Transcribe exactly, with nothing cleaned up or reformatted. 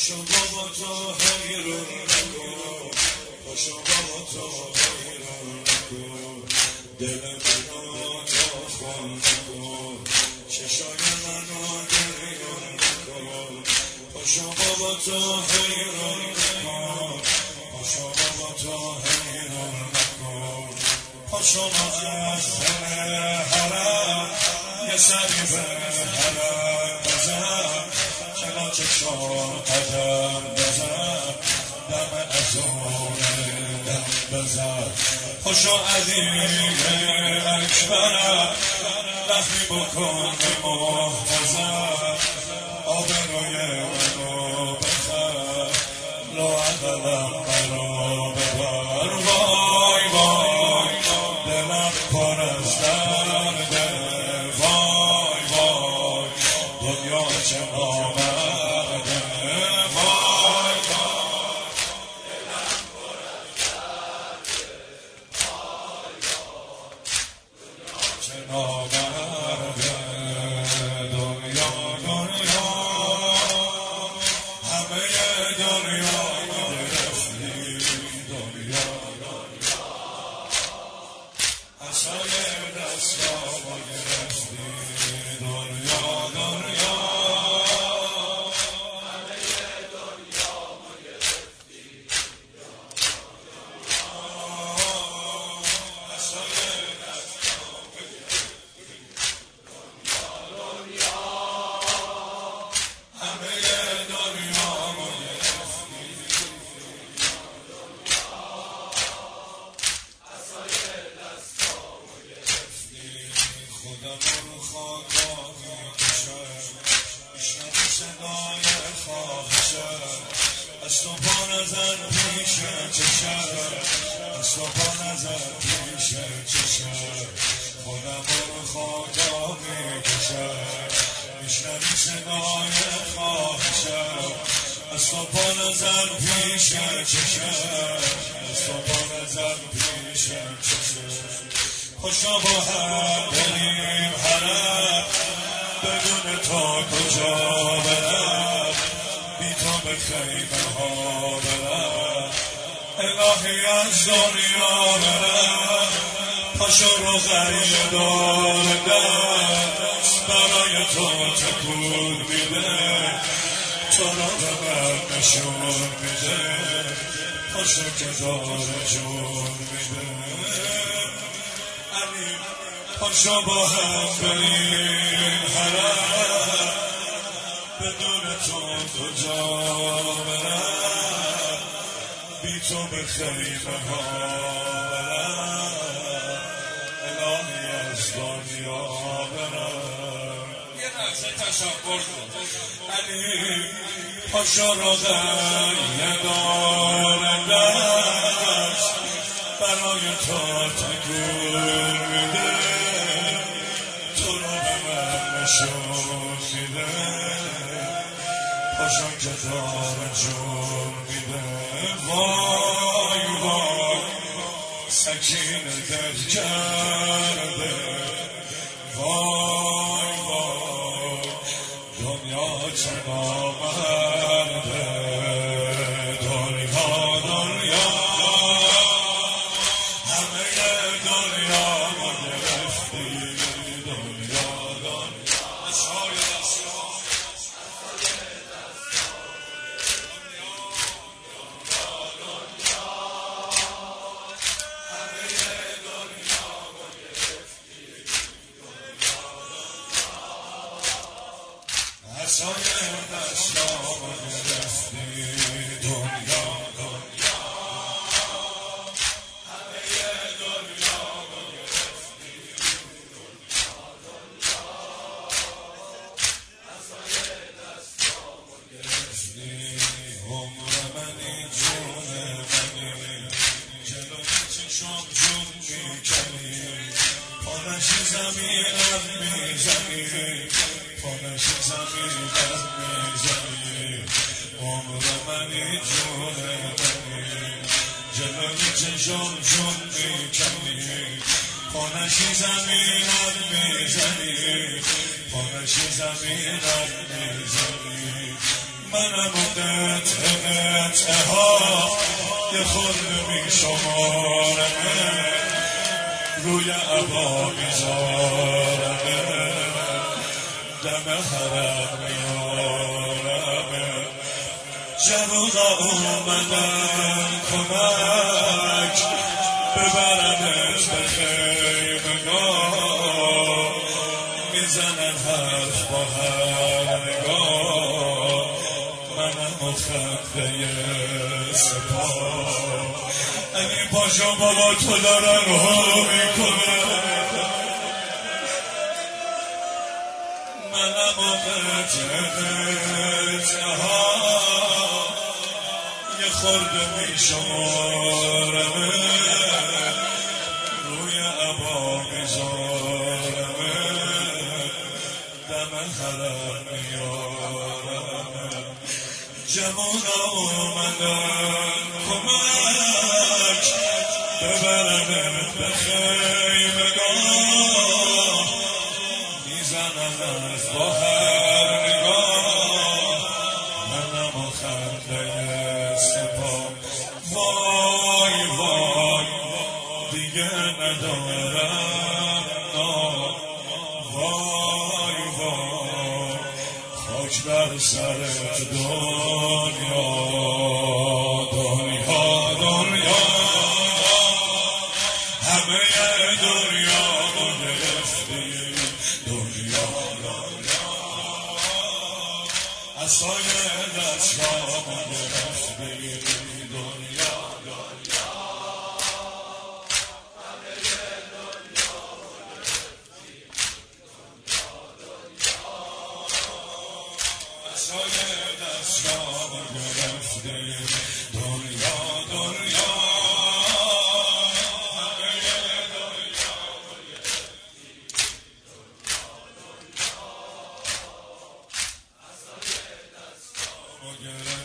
پاشو بابا تو حیرون نکن، پاشو بابا تو حیرون نکن، دل منو تو خون نکن، چشای منو گریون نکن. پاشو بابا تو حیرون نکن، پاشو بابا تو حیرون نکن. پاشو ما از دل حرم یه سری به حرم بزن، چلا چشم قدم بزن، دم ازون دم بزن. پاشو علی اکبرم رحمی بکن به محتضر، آبروی منو بخر، لااقلم منو ببر. وای وای دلم پر از درده، وای وای دنیا چه نامرده، وای وای دلم پر از درده، وای وای دنیا چه نامرده. دنیا دنیا همه دنیا گرفتی، دنیا دنیا عصای دستامو گرفتی، دنیا دنیا همه دنیامو گرفتی، عصای دستامو گرفتی، دنیا دنیا همه دنیامو گرفتی، عصای دستامو گرفتی. خودم رو خاکا میکشم، میشنم صدای خواهشم، از تو پا نظر پیش چشم، از تو پا نظر پیش چشم. خودم رو خاکا میکشم، میشنم صدای خواهشم، از تو پا نظر پیش چشم، از تو پا نظر پیش چشم. پاشو با هم بریم حرم، بدون تو کجا برم، بی تو به خیمه ها برم، الهی از دنیا برم. پاشو رو غریه دار دست، برای تو تکون میده، تو رو به من نشون میده. پاشو که داره جون میده. پاشو با هم بریم حرم، بدون تو کجا برم، بی تو به خیمه ها برم، الهی از دنیا برم. یه لحظه تشکر کن علی. پاشو رو غریه دار دست، برای تو تکون میده، تو رو به من نشون میده. پاشو که داره جون میده. وای وای سکینه دل کرده، وای وای دنیا چه نامرده. دنیا دنیا همه دنیا ما گرفتی، دنیا دنیا عصای دستام، عصای دستام دنیا دنیا همه دنیا ما گرفتی، دنیا دنیا عصای دستام گرفتی، دنیا دنیا پانشی زمینم میزنی، پانشی زمینم میزنی، عمر منی جون منی، جلوی چشم جون میکنی. پانشی زمینم میزنی، پانشی زمینم میزنی، منم و قطعه قطعه ها یه خورده می شمارمه روی عبا میذارمه دم حرم میارمه جوونا اومدن کمک ببرمت به خیمگاه میزنن حرف با هر نگاه منم و خنده سپاه اگه پاشا بابا تو دارن ها میکنن منم و قطعه قطعه ها یه خورده میشمارمه روی عبا میذارمه دم حرم میارمه جوونا اومدن کمک ببرمت به خیمگاه میزنمت با هر نگاه منم و خنده سپاه وای وای دیگه ندارم نام وای وای خاک بر سرت دنیا دنیا دنیا همه دنیا رو گرفتی دنیا دنیا عصای دستامو گرفتی دنیا دنیا همه دنیا رو گرفتی دنیا دنیا عصای دستامو گرفتی دنیا دنیا Again.